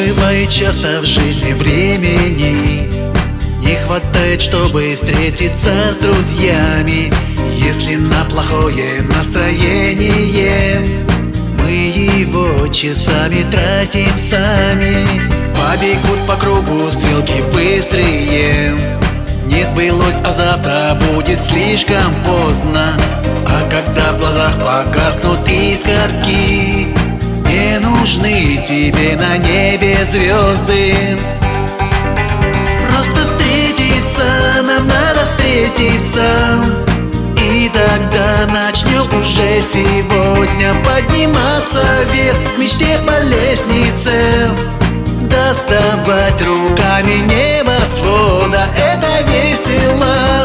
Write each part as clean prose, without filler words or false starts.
бывает часто в жизни времени не хватает, чтобы встретиться с друзьями. Если на плохое настроение мы его часами тратим сами. Побегут по кругу стрелки быстрые. Не сбылось, а завтра будет слишком поздно. А когда в глазах погаснут искорки, не нужны тебе на небе звезды. Просто встретиться, нам надо встретиться, и тогда начнем уже сегодня подниматься вверх к мечте по лестнице, доставать руками небосвода. Это весело.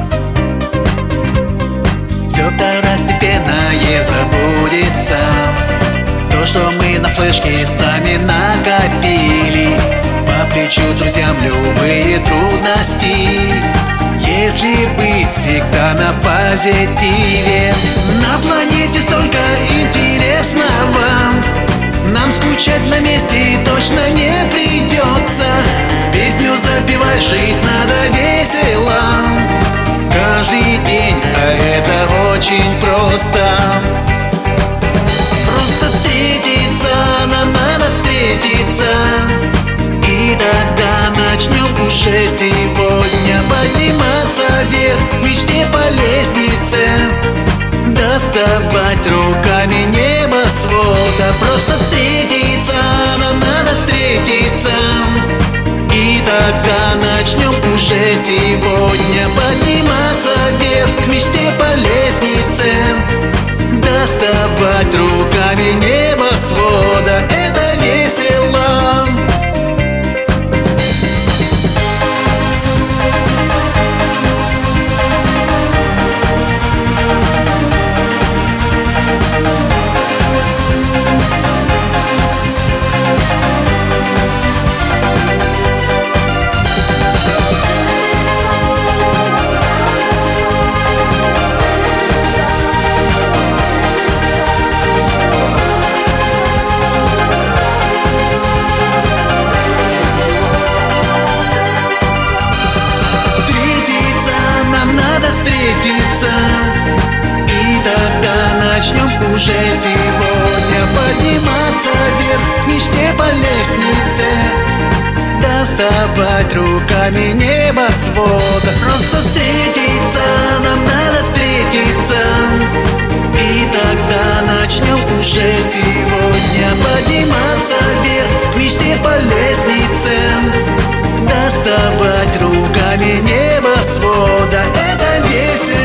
Все второстепенное забудется. То, что мы на флешке сами накопили. По плечу друзьям любые трудности, если быть всегда на позитиве. На планете столько интересного, нам скучать на месте точно не придется. Песню запевай, жить надо весело каждый день, а это очень просто. Просто встретиться, нам надо встретиться, и тогда начнем уже сегодня подниматься вверх к мечте по лестнице, доставать руками небосвода. Просто встретиться, нам надо встретиться, и тогда начнем уже сегодня подниматься вверх к мечте по лестнице, доставать руками небосвода. Это весело. Встретиться, и тогда начнем уже сегодня подниматься вверх к мечте по лестнице, доставать руками небосвода. Просто встретиться, нам надо встретиться, и тогда начнем уже сегодня подниматься вверх к мечте по лестнице, доставать руками небосвода. Это весело.